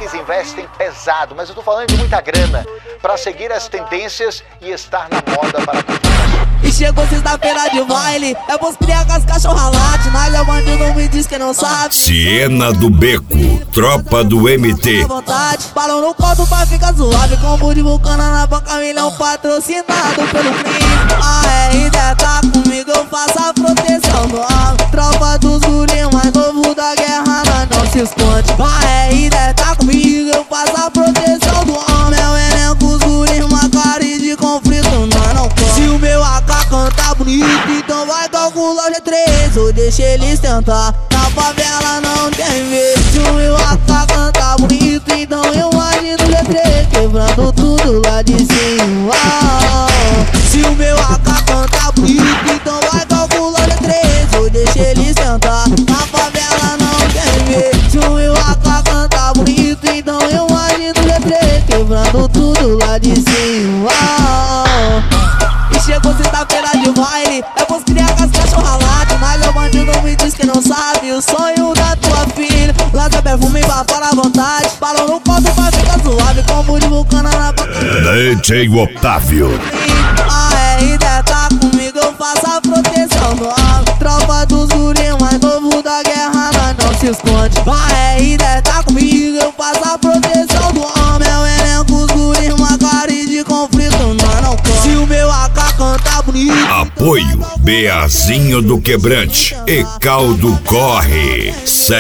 moleques investem pesado, mas eu tô falando de muita grana, pra seguir as tendências e estar na moda para continuar. E chegou sexta-feira de baile, é pros criar com as cachorras late. Nós é bandido, não me diz que não sabe. Siena do Beco, tropa do MT. Balão no copo pra ficar suave, combo de vulcana na boca, milhão patrocinado pelo crime. A RD tá comigo, eu faço a proteção do homem. Tropa dos guris, mais novo da guerra, nós não se esconde. A RD tá comigo, eu faço a proteção do homem. É o elenco, os guris, uma cara de conflito, nós não come. Se o meu AK canta bonito, então vai calcular o G3 ou deixa eles tentar. Na favela não tem vez. Se o meu AK canta bonito, então eu imagino o G3 quebrando tudo lá de cima. Se o meu AK canta bonito, então vai calcular o G3 ou deixa eles tentar. Na favela não tem vez. Se o meu AK canta bonito, então eu imagino o G3 quebrando tudo lá de cima. Chegou sexta-feira de baile, é pros criar com as cachorras late. Mas o bandido me diz que não sabe o sonho da tua filha. Lança perfume pra fora à vontade, balão no copo pra ficar suave, combo de vulcana na boca. DJ Otávio. A RD tá comigo, eu faço a proteção do homem. Tropa dos guris, mais novo da guerra, nós não se esconde. A RD tá comigo, eu faço a proteção do homem. É o elenco, os guris, uma cara de conflito, nós não come. Se o meu AK canta bonito, Apoio Beazinho do Quebrante e Caldo Corre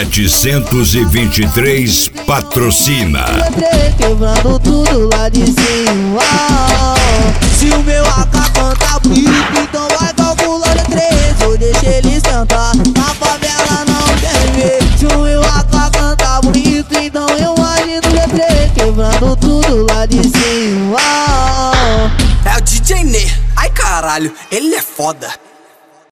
723 patrocina. quebrando tudo lá de cima. Se o meu AK canta bonito, então vai calcular o G3 ou deixa eles tentar. Na favela não tem vez. Se o meu AK canta bonito, então eu imagino o G3 quebrando tudo lá de cima. É o DJ Nê, ai caralho, ele é foda.